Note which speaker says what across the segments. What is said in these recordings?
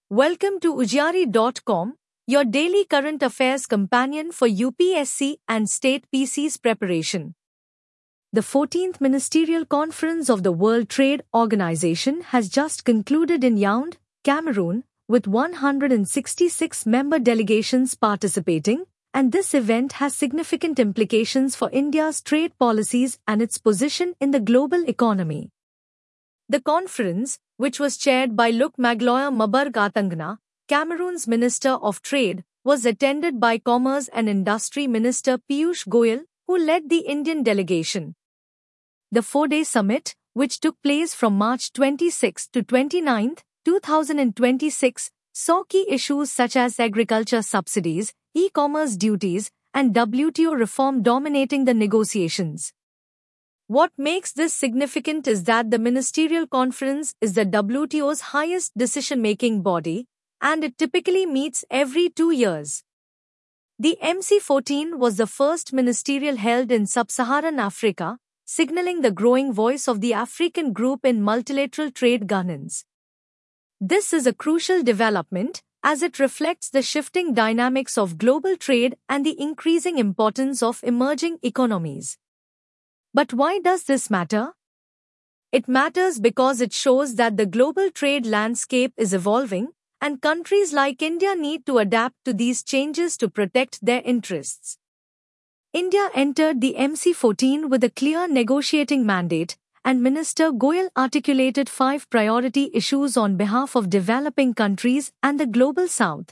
Speaker 1: Welcome to Ujjari.com, your daily current affairs companion for UPSC and state PC's preparation. The 14th Ministerial Conference of the World Trade Organization has just concluded in Yaoundé, Cameroon, with 166 member delegations participating, and this event has significant implications for India's trade policies and its position in the global economy. The conference, which was chaired by Luc Magloire Mbargane Atangana, Cameroon's Minister of Trade, was attended by Commerce and Industry Minister Piyush Goyal, who led the Indian delegation. The four-day summit, which took place from March 26 to 29, 2026, saw key issues such as agriculture subsidies, e-commerce duties, and WTO reform dominating the negotiations. What makes this significant is that the Ministerial Conference is the WTO's highest decision-making body, and it typically meets every 2 years. The MC14 was the first ministerial held in sub-Saharan Africa, signaling the growing voice of the African group in multilateral trade governance. This is a crucial development, as it reflects the shifting dynamics of global trade and the increasing importance of emerging economies. But why does this matter? It matters because it shows that the global trade landscape is evolving, and countries like India need to adapt to these changes to protect their interests. India entered the MC14 with a clear negotiating mandate, and Minister Goyal articulated 5 priority issues on behalf of developing countries and the Global South.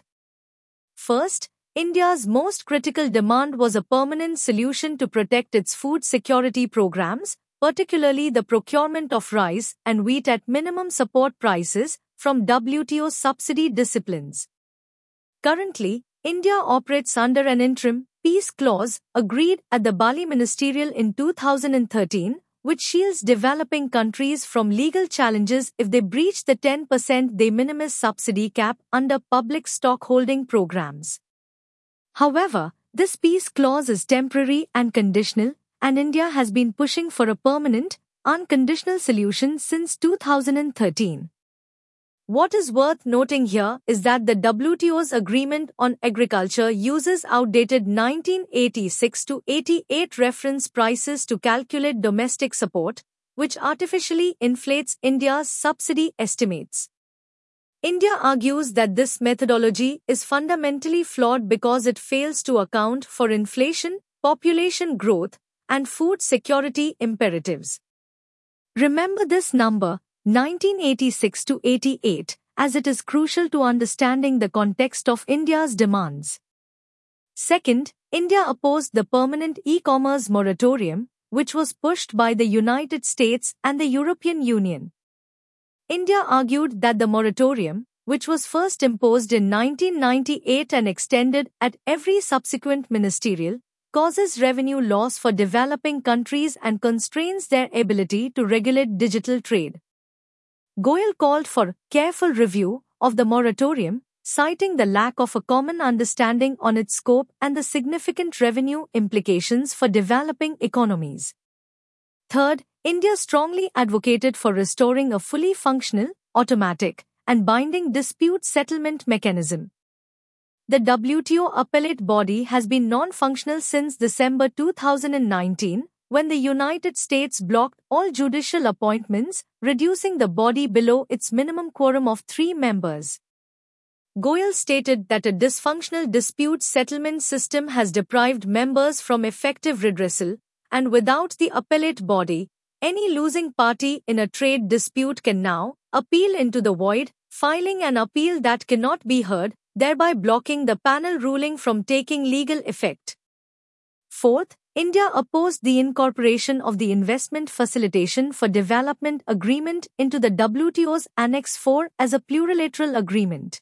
Speaker 1: First, India's most critical demand was a permanent solution to protect its food security programs, particularly the procurement of rice and wheat at minimum support prices from WTO subsidy disciplines. Currently, India operates under an interim peace clause agreed at the Bali Ministerial in 2013, which shields developing countries from legal challenges if they breach the 10% de minimis subsidy cap under public stockholding programs. However, this peace clause is temporary and conditional, and India has been pushing for a permanent, unconditional solution since 2013. What is worth noting here is that the WTO's agreement on agriculture uses outdated 1986-88 reference prices to calculate domestic support, which artificially inflates India's subsidy estimates. India argues that this methodology is fundamentally flawed because it fails to account for inflation, population growth, and food security imperatives. Remember this number, 1986-88, as it is crucial to understanding the context of India's demands. Second, India opposed the permanent e-commerce moratorium, which was pushed by the United States and the European Union. India argued that the moratorium, which was first imposed in 1998 and extended at every subsequent ministerial, causes revenue loss for developing countries and constrains their ability to regulate digital trade. Goyal called for careful review of the moratorium, citing the lack of a common understanding on its scope and the significant revenue implications for developing economies. Third, India strongly advocated for restoring a fully functional, automatic, and binding dispute settlement mechanism. The WTO appellate body has been non-functional since December 2019, when the United States blocked all judicial appointments, reducing the body below its minimum quorum of 3 members. Goyal stated that a dysfunctional dispute settlement system has deprived members from effective redressal, and without the appellate body, any losing party in a trade dispute can now appeal into the void, filing an appeal that cannot be heard, thereby blocking the panel ruling from taking legal effect. Fourth, India opposed the incorporation of the Investment Facilitation for Development Agreement into the WTO's Annex 4 as a plurilateral agreement.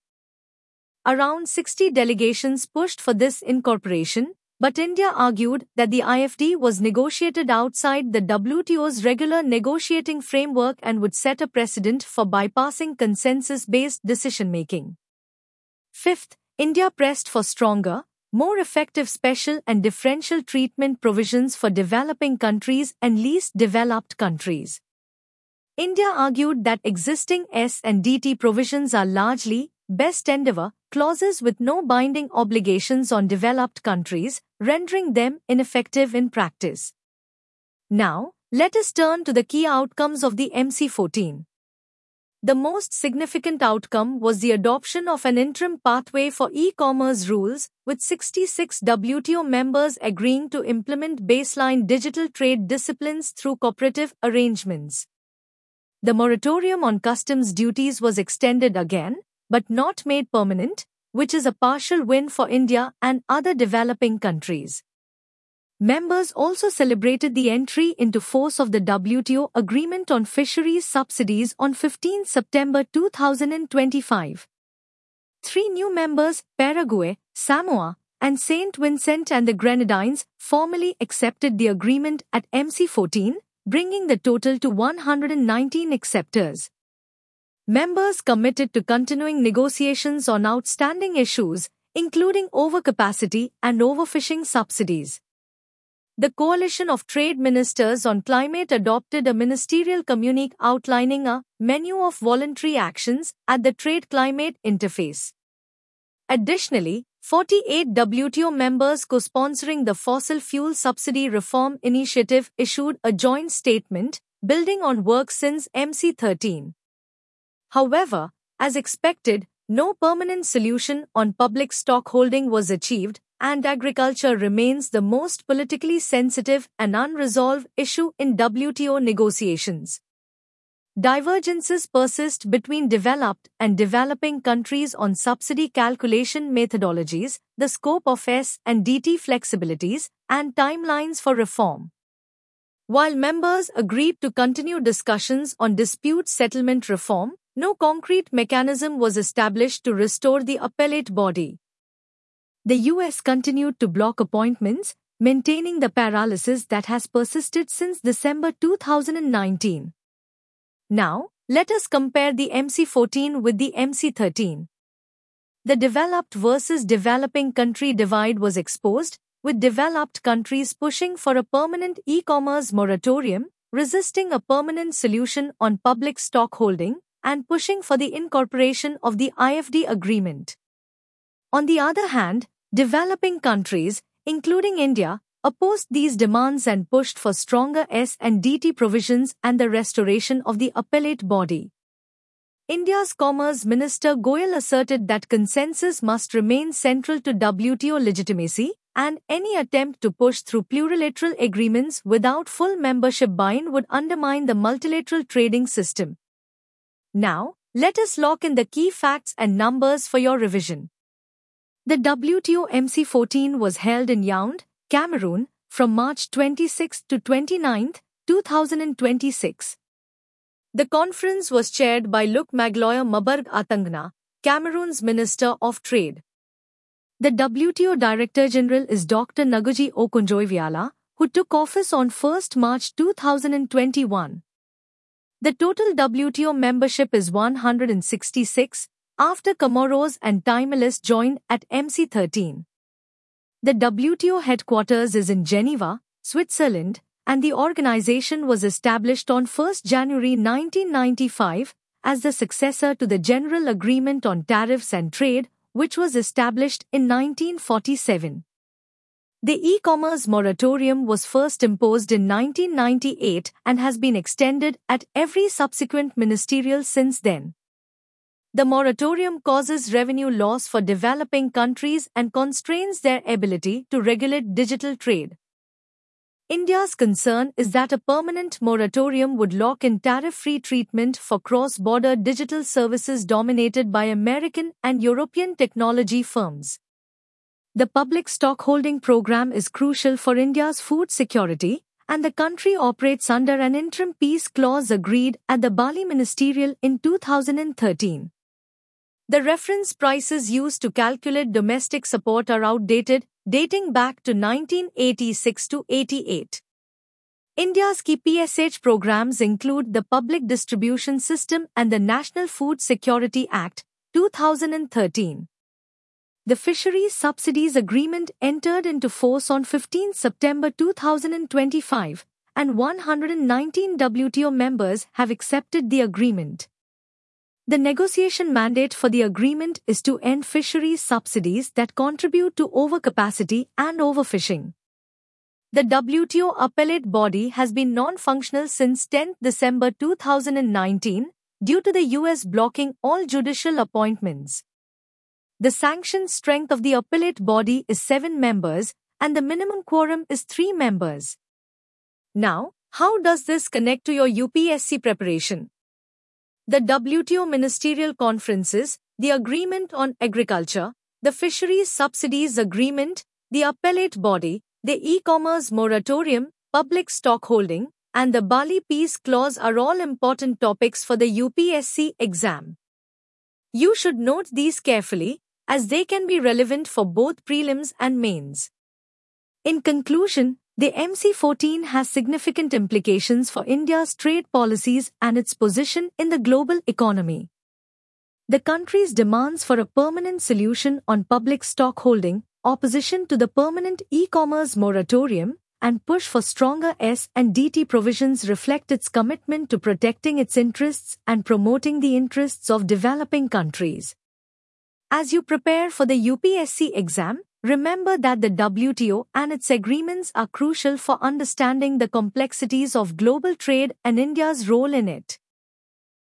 Speaker 1: Around 60 delegations pushed for this incorporation, but India argued that the IFD was negotiated outside the WTO's regular negotiating framework and would set a precedent for bypassing consensus-based decision-making. Fifth, India pressed for stronger, more effective special and differential treatment provisions for developing countries and least developed countries. India argued that existing S&DT provisions are largely best endeavor clauses with no binding obligations on developed countries, rendering them ineffective in practice. Now, let us turn to the key outcomes of the MC14. The most significant outcome was the adoption of an interim pathway for e-commerce rules, with 66 WTO members agreeing to implement baseline digital trade disciplines through cooperative arrangements. The moratorium on customs duties was extended again, but not made permanent, which is a partial win for India and other developing countries. Members also celebrated the entry into force of the WTO Agreement on Fisheries Subsidies on 15 September 2025. 3 new members, Paraguay, Samoa, and Saint Vincent and the Grenadines, formally accepted the agreement at MC14, bringing the total to 119 acceptors. Members committed to continuing negotiations on outstanding issues, including overcapacity and overfishing subsidies. The Coalition of Trade Ministers on Climate adopted a ministerial communique outlining a menu of voluntary actions at the Trade Climate Interface. Additionally, 48 WTO members co-sponsoring the Fossil Fuel Subsidy Reform Initiative issued a joint statement, building on work since MC13. However, as expected, no permanent solution on public stockholding was achieved, and agriculture remains the most politically sensitive and unresolved issue in WTO negotiations. Divergences persist between developed and developing countries on subsidy calculation methodologies, the scope of S&DT flexibilities, and timelines for reform. While members agreed to continue discussions on dispute settlement reform, no concrete mechanism was established to restore the appellate body. The US continued to block appointments, maintaining the paralysis that has persisted since December 2019. Now, let us compare the MC14 with the MC13. The developed versus developing country divide was exposed, with developed countries pushing for a permanent e-commerce moratorium, resisting a permanent solution on public stockholding, and pushing for the incorporation of the IFD agreement. On the other hand, developing countries, including India, opposed these demands and pushed for stronger S&DT provisions and the restoration of the appellate body. India's Commerce Minister Goyal asserted that consensus must remain central to WTO legitimacy, and any attempt to push through plurilateral agreements without full membership buy-in would undermine the multilateral trading system. Now, let us lock in the key facts and numbers for your revision. The WTO MC14 was held in Yaoundé, Cameroon, from March 26 to 29, 2026. The conference was chaired by Luc Magloire Mabarg Atangna, Cameroon's Minister of Trade. The WTO Director General is Dr. Ngugi Okonjo-Iweala, who took office on 1 March 2021. The total WTO membership is 166, after Comoros and Timor-Leste joined at MC13. The WTO headquarters is in Geneva, Switzerland, and the organization was established on 1 January 1995 as the successor to the General Agreement on Tariffs and Trade, which was established in 1947. The e-commerce moratorium was first imposed in 1998 and has been extended at every subsequent ministerial since then. The moratorium causes revenue loss for developing countries and constrains their ability to regulate digital trade. India's concern is that a permanent moratorium would lock in tariff-free treatment for cross-border digital services dominated by American and European technology firms. The public stockholding program is crucial for India's food security, and the country operates under an interim peace clause agreed at the Bali Ministerial in 2013. The reference prices used to calculate domestic support are outdated, dating back to 1986 to 88. India's key PSH programs include the Public Distribution System and the National Food Security Act, 2013. The Fisheries Subsidies Agreement entered into force on 15 September 2025, and 119 WTO members have accepted the agreement. The negotiation mandate for the agreement is to end fisheries subsidies that contribute to overcapacity and overfishing. The WTO appellate body has been non-functional since 10 December 2019 due to the US blocking all judicial appointments. The sanctioned strength of the appellate body is 7 members and the minimum quorum is 3 members. Now, how does this connect to your UPSC preparation? The WTO Ministerial Conferences, the Agreement on Agriculture, the Fisheries Subsidies Agreement, the Appellate Body, the E-commerce Moratorium, Public Stockholding, and the Bali Peace Clause are all important topics for the UPSC exam. You should note these carefully, as they can be relevant for both prelims and mains. In conclusion, the MC14 has significant implications for India's trade policies and its position in the global economy. The country's demands for a permanent solution on public stockholding, opposition to the permanent e-commerce moratorium, and push for stronger S&DT provisions reflect its commitment to protecting its interests and promoting the interests of developing countries. As you prepare for the UPSC exam, remember that the WTO and its agreements are crucial for understanding the complexities of global trade and India's role in it.